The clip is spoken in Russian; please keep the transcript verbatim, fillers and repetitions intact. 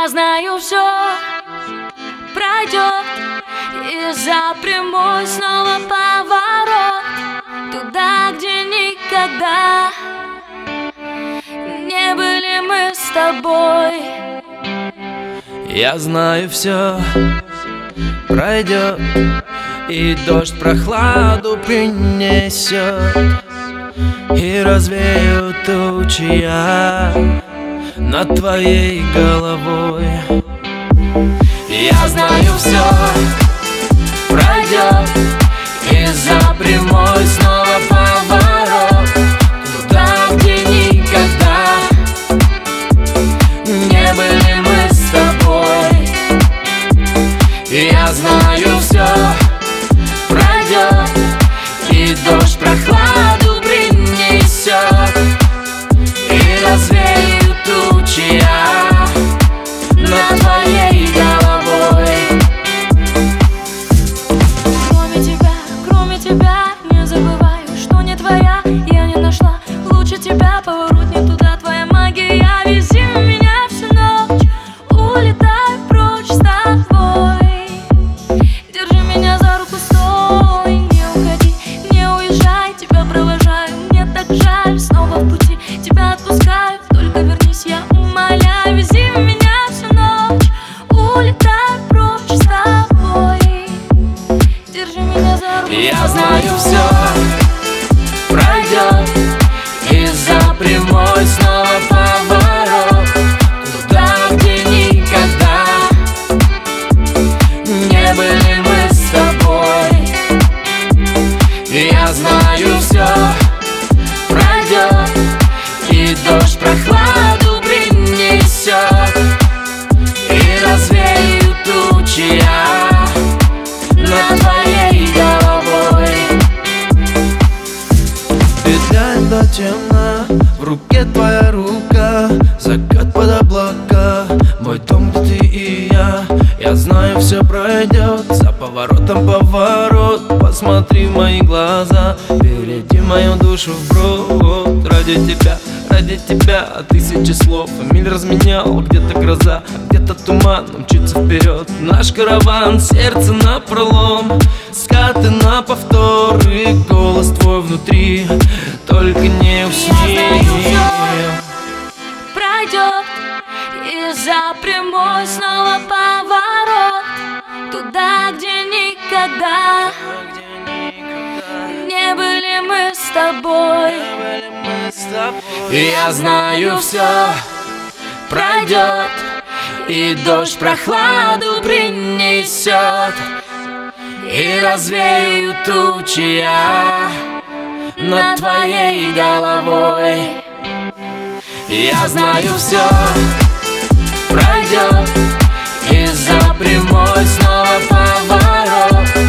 Я знаю, все пройдет, и за прямой снова поворот, туда, где никогда не были мы с тобой. Я знаю, все пройдет, и дождь прохладу принесет, и развеют тучи я над твоей головой. Я знаю, все пройдет, и за прямой снова поворот, туда, где никогда не были мы с тобой. Я знаю, все пройдет, и дождь прохладу принесет, и развеют тучи я над твоей головой. Кроме тебя, кроме тебя, не забываю, что не твоя. Я не нашла лучше тебя, поворот не туда, твоя магия. Вези меня всю ночь, улетай прочь с тобой. Держи меня за руку, стой, не уходи, не уезжай, тебя провожаю, мне так жаль, снова в пути тебя отпускаю, только вернись, я умоляю. Вези меня всю ночь, улетай прочь с тобой. Держи меня за руку. Я знаю, все пройдет, и за прямой снова поворот, туда, где никогда не были мы с тобой. Я знаю, все пройдет, и дождь прохладу принесет, и развеют тучи я над твоей головой. Петля до темна, в руке твоя рука, закат под облака, мой дом, где ты и я. Я знаю, все пройдет, за поворотом поворот. Посмотри в мои глаза, перейди мою душу в брод. Ради тебя, ради тебя тысячи слов, миль разменял, где-то гроза, где-то туман, мчится вперед наш караван, сердце напролом, скаты на повтор, и голос твой внутри, только не усни. Пройдет, и за прямой снова поворот, туда, где никогда не были мы с тобой. Я знаю, все пройдет, и дождь прохладу принесет, и развеют тучи я над твоей головой. Я знаю, все пройдет, и за прямой снова поворот,